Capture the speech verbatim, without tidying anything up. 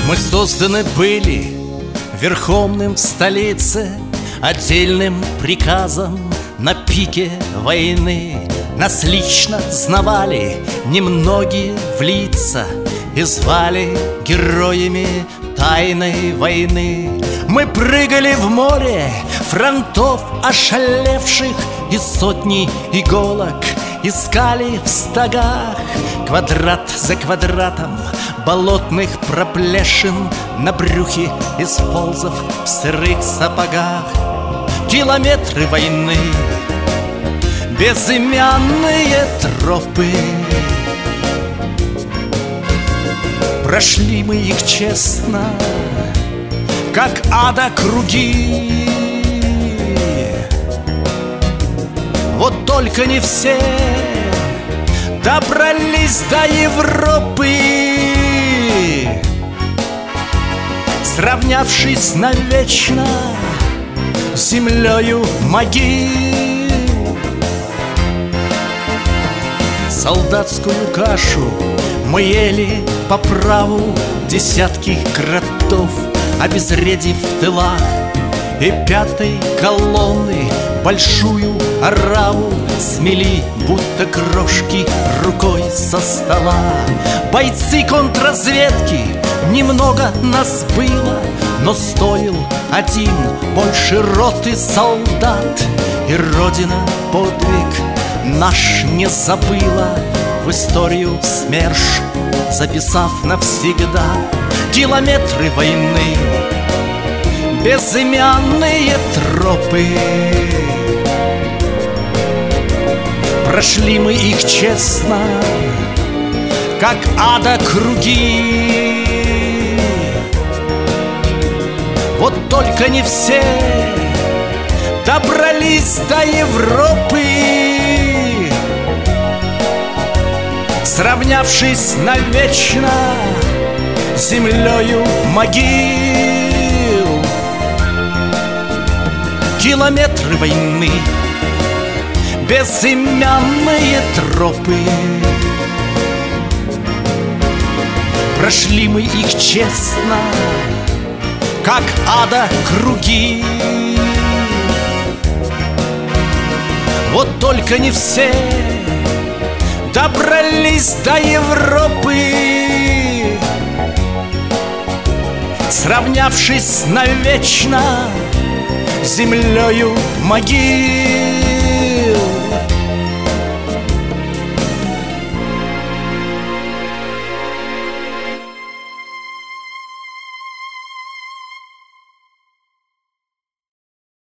Мы созданы были верховным в столице, отдельным приказом на пике войны. Нас лично знавали немногие в лица и звали героями тайной войны. Мы прыгали в море фронтов ошалевших, и сотни иголок искали в стогах. Квадрат за квадратом болотных проплешин на брюхе исползав в сырых сапогах. Километры войны, безымянные тропы, прошли мы их честно, как ада круги. Вот только не все добрались до Европы, сравнявшись навечно с землею могил. Солдатскую кашу мы ели по праву десятки кротов, обезвредив в тылах, и пятой колонны большую ораву смели, будто крошки рукой со стола. Бойцы контрразведки, немного нас было, но стоил один больше роты солдат. И Родина подвиг наш не забыла, в историю СМЕРШ записав навсегда. Километры войны, безымянные тропы, прошли мы их честно, как ада круги. Вот только не все добрались до Европы, сравнявшись навечно с землею могил. Километры войны, безымянные тропы, прошли мы их честно, как ада круги. Вот только не все добрались до Европы, сравнявшись навечно с землею могил.